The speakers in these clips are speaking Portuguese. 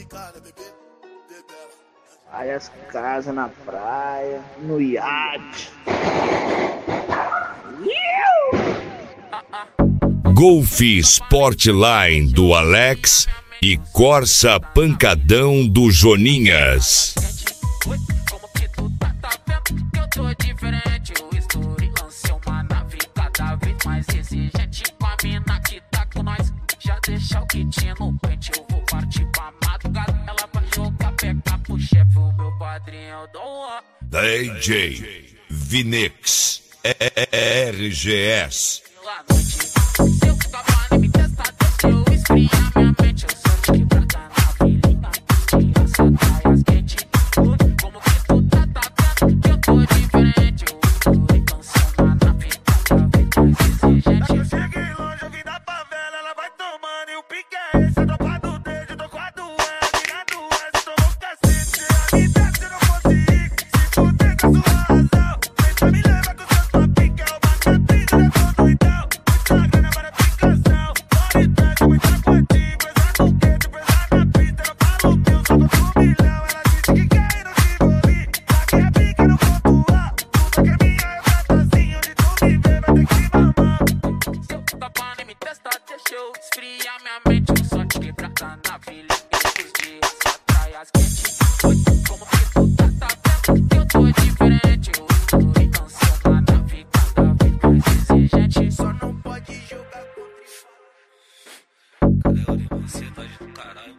Várias casas na praia, no iate. Golf Sportline do Alex e Corsa Pancadão do Joninhas. Como que tu tá vendo que eu tô diferente? Eu estourei, lancei uma nave cada vez mais exigente. Com a mina que tá com nós, já deixa o kit no pente. Eu vou partir pra madrugada, ela vai jogar pegar pro chefe. O meu padrinho eu dou uma DJ Vinix RGS. pela noite. Se eu ficar pra nem me testar, deixa eu esfriar minha mente. Eu sou de quebrada na vilinha, tira essa praias quente. Como que tu tá vendo que eu tô diferente? Eu estourei, lancei uma nave cada vez mais exigente. Eu cheguei longe, eu vim da favela, ela vai tomando e o pique é esse. Eu tô com a do dedo, tô com a do S, vira do S, tomou cacete. Se a me desce, eu não fosse ir, se fuder com a sua razão. Deixa me levar com o seu top, que é o bacapinho, né, todo então. Muita grana para aplicação, fora e trás, muita quantia. Presa no quente, presa na pista, eu falo que eu só tô 1 milhão. Ela disse que quer ir no Tivoli, saque a pica no ponto A. Tudo que é minha é fantasia, onde tu me vê vai ter que mamar. Se eu ficar pra nem me testar, deixa eu esfriar minha mente. Eu sou de quebrada na vilinha, os dias só praias quentes. Como que tu tá vendo que eu tô diferente? Eu estourei, lancei uma nave cada vez mais exigente. Só não pode jogar contra Cadê a Lima? Ansiedade do caralho.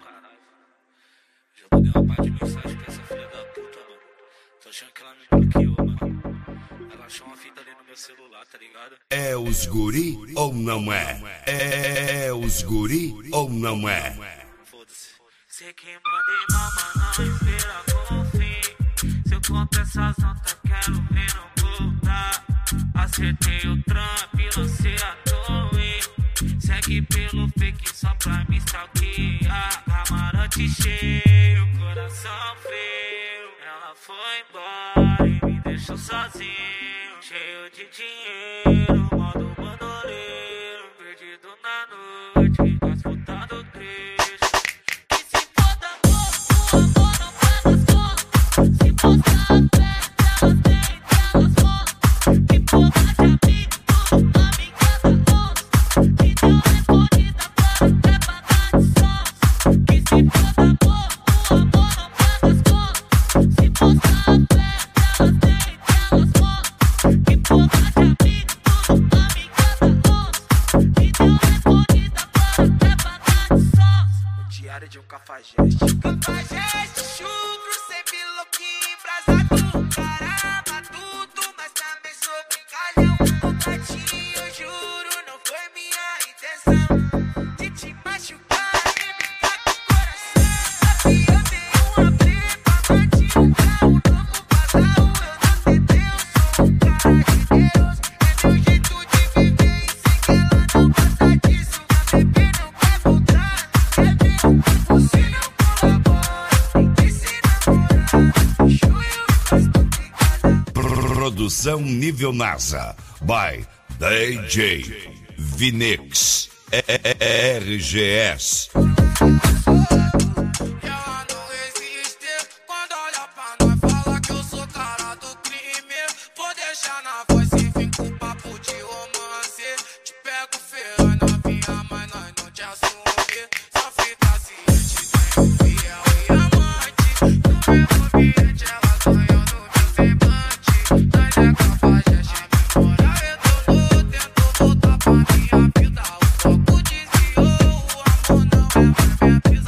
Já mandei uma parte de mensagem pra essa filha da puta, mano. Tô achando que ela me bloqueou, mano. Ela achou uma fita ali no meu celular, tá ligado? É os guri ou não é? É os guri ou não é? Foda-se. Sei que mandei mal, mas não espera com o fim. Se eu compro essas notas, quero ver não voltar. Acertei o trampo e lancei a torre. Segue pelo fake só pra me stalkear. Camarote cheio, coração frio. Ela foi embora e me deixou sozinho. Cheio de dinheiro, modo bandoleiro. Perdido na noite, disputando triste. E se for da boa, o amor não faz as contas. Se postar a fé, elas têm elas vão. Que porra de amigo, amiga da nossa. Que deu respondida para preparar de sons. Que se for da boa, o amor não faz as contas. Se postar a fé, elas têm elas vão. Que porra de amigo, amiga da nossa. Que deu respondida para preparar de sons. o diário de um cafajeste. Cafajeste, churro, sempre louquinho, embrasado. Caramba, tudo, mas também sou brincalhão. Contatinho, eu juro, não foi minha intenção de te machucar e brincar com o coração. Eu dei uma brepa, bati um carro, novo casal. Eu não tentei, eu sou um cara de Deus. É meu jeito de viver e sei que ela não gosta disso. Vai beber, não vai voltar. Quer ver? Você não colabora, tem que se namorar. Chuio faz tudo em casa. Produção nível NASA by DJ Vinix RGS. Ela não resiste quando olha pra nós, fala que eu sou cara do crime. Vou deixar na voz e vim com papo de romance. Te pego feia novinha, mas nós não te assume. Só fica ciente, tem um fiel e amante. No meu ambiente ela sonhou no meu semblante. Nós é cafajeste, memória retornou. Tentou voltar pra minha vida, o foco desviou. O amor não é mais minha vida.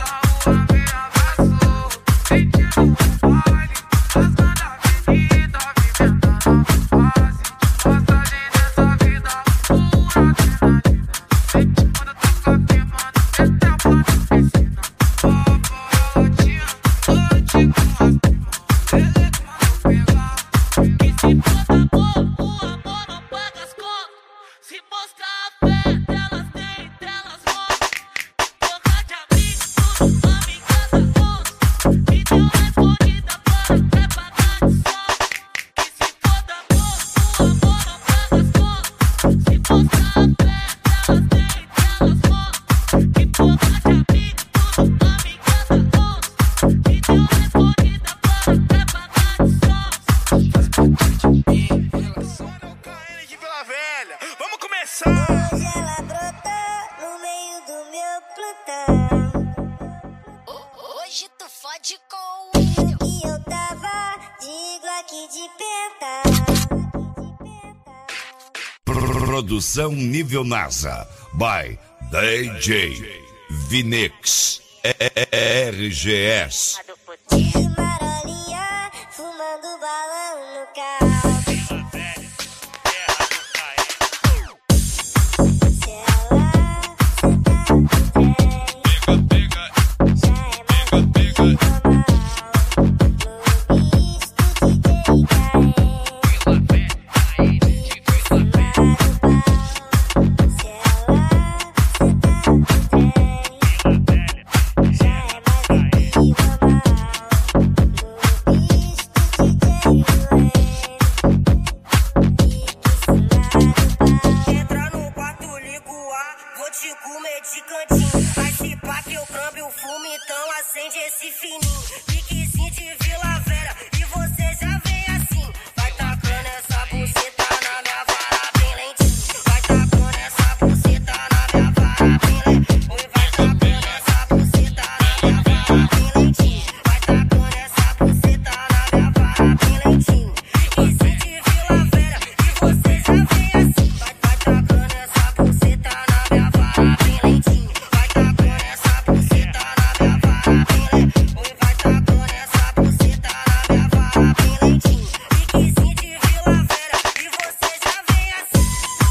Pode com William. E eu tava de Glock de penta. Produção nível NASA by DJ Vinix RGS. De marolinha, fumando balão no carro. Se ela sentar no trem, já é mais que normal. No misto DJ Caem. Entra no quarto, ligo o ar, vou te comer de cantinho. Vai se pá que eu câmbio o fumo, então acende esse fininho. Piquezinho de Vila Velha, e você já vem assim. Vai tacando essa buceta na minha vara bem lentinho. Vai tacando essa buceta na minha vara bem lentinho. Oi, vai tacando essa buceta na minha vara bem lentinho. Vai tacando essa buceta na minha vara bem lentinho. Piquezinho de Vila Velha, e você já vem assim. Vai tacando essa buceta na minha vara bem lentinho. Vai tacando essa buceta na minha vara bem lentinho. Oi, vai tacando essa buceta na minha vara bem lentinho. Piquezinho de Vila Velha, e você já vem assim.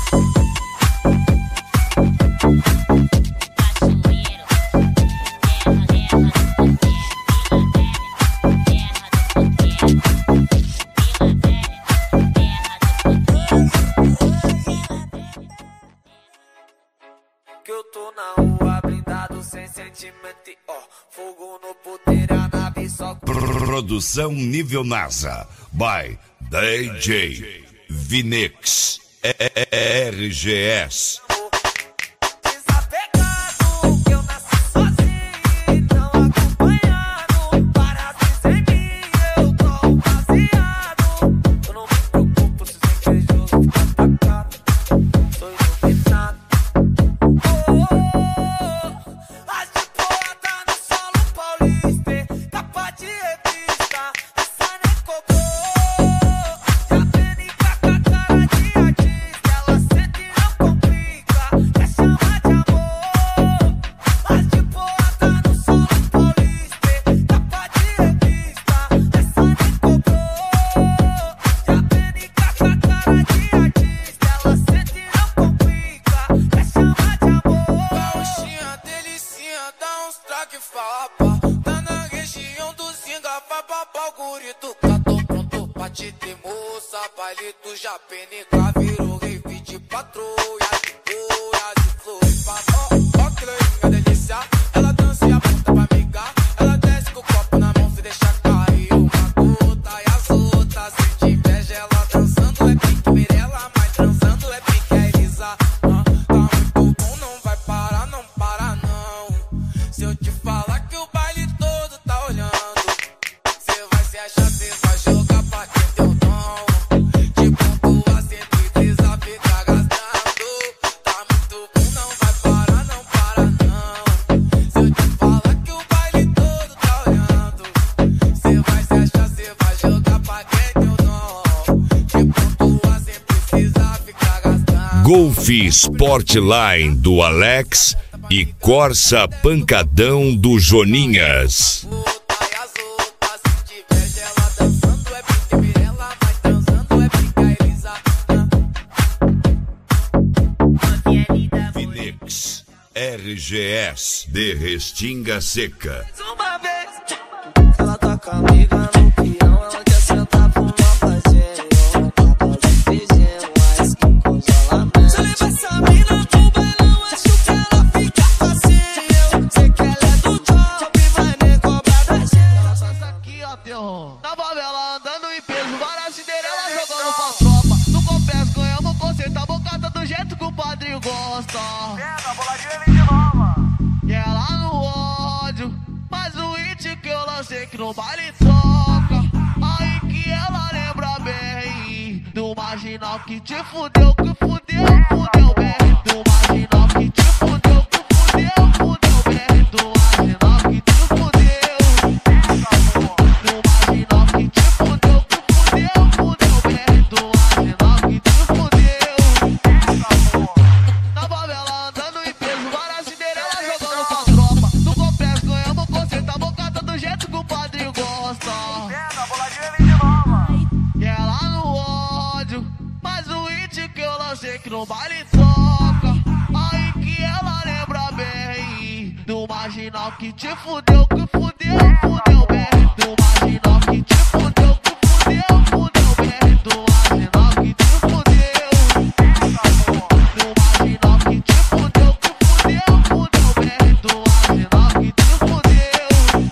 Que eu tô na rua blindado sem sentimento e ó, fogo no puteiro, a nave só Produção nível NASA by DJ Vinix RGS. desapegado. Que eu nasci sozinho, não acompanhado. Para de sem mim, eu tô baseado. Eu não me preocupo se os invejosos ficam atacados. Sou iluminado. As de porta no solo paulista, capa de revista, essa nem cobrou. Já vem com a cara de artista, ela sente e não complica, quer chamar de amor. As de porta no solo paulista, capa de revista, essa nem cobrou. Já vem com a cara de artista, ela sente e não complica, quer chamar de amor. Gauchinha, delicinha, dá uns traque fapa. Tá na região do Zinga, vai babar o guri do cá. Tô pronto pra te ter moça, palito já penetra, virou rave de patrulha, de boia, de flor. Ó, que loirinha delícia, ela dança e aponta pra amigar. Ela desce com o copo na mão, se deixa cair uma gota. E as outras, se te inveja, ela dançando é pique Mirella, mas transando é pique a Elisa. Tá muito bom, não vai parar, não para não. Se eu te falar que o baile todo tá olhando, cê vai se achar, cê vai jogar pra quem tem o dom. De pontua sempre brisa, fica gastando. Tá muito bom, não vai parar, não para não. Se eu te falar que o baile todo tá olhando, cê vai se achar, cê vai jogar pra quem tem o dom. De pontua sempre precisa ficar gastando. Golf Sportline do Alex e Corsa Pancadão do Joninhas. E as outras, se te inveja, ela dançando é pique Mirella, mas transando é pique a Elisa. Vinix RGS de Restinga Seca. Uma vez, ela tá com a amiga no peão, ela quer sentar pro mal fazer. Eu não tô de beijinho, mas que congelamento. Se eu levar essa mina pro bailão, acho que ela fica facinho. Sei que ela é do top, vai nem cobrar da gente. Ela dança aqui, ó, terror. Na favela andando em peso, várias Cinderela jogando pra tropa. No confesso, ganhamos conceito, a bocata do jeito que o padrinho gosta. E ela no ódio, mas o hit que eu lancei que no baile toca. Aí que ela lembra bem do marginal que te fudeu, que fudeu, fudeu bem. Do marginal que te fudeu, que fudeu, fudeu bem. Do marginal que te fudeu. marginal que te fudeu, bem. Do marginal que te fudeu, bem. Do marginal que te fudeu. Do marginal que te fudeu, bem. Do marginal que te fudeu.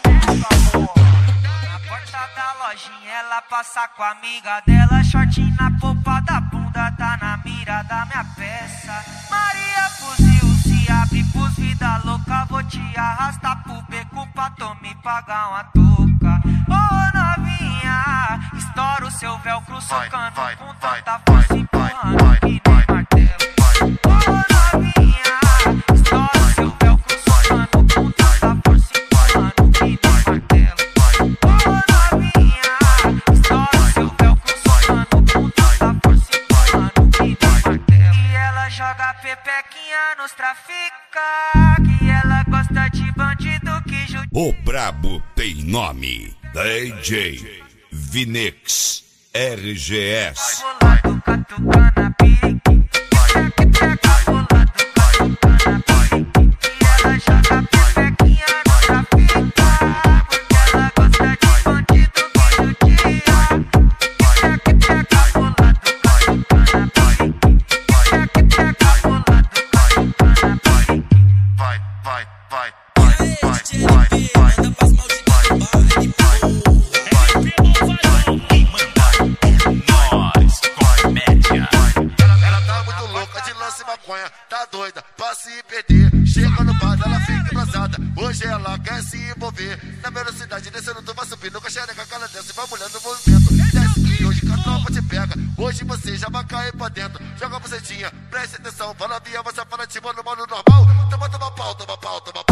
Na porta da lojinha ela passa com a amiga dela, short na polpa da bunda, tá na mira da minha peça. Maria fuzil se abre pros vida louca, vou te arrastar pro beco pra tu me pagar uma touca. Ô novinha, estoura o seu velcro socando com tanta força, empurrando que nem martelo. Ô novinha, estoura o seu velcro socando com tanta força, empurrando que nem martelo. Ô novinha, estoura o seu velcro socando com tanta força, empurrando que nem martelo. E ela joga pepequinha nos trafica, que ela gosta de bandido que judia. O brabo tem nome. DJ Vinix RGS. Bolado, catucana, pique. Pega bolado, catucana, pique. E ela joga pepequinha no trafica, porque ela gosta de bandido que judia. Pega bolado, catucana, pique. Pega bolado, catucana, pique. Vai. Ela tá muito louca de lance maconha, tá doida pra se perder. Chega no bar, ela fica engraçada. Hoje ela quer se envolver. Na velocidade descendo, tu vai subindo com a xereca, que ela desce, vai mulher no movimento. Desce que hoje que a tropa te pega. Hoje você já vai cair pra dentro. Joga a bucetinha, preste atenção. Fala via, você fala tipo no modo normal. Toma pau.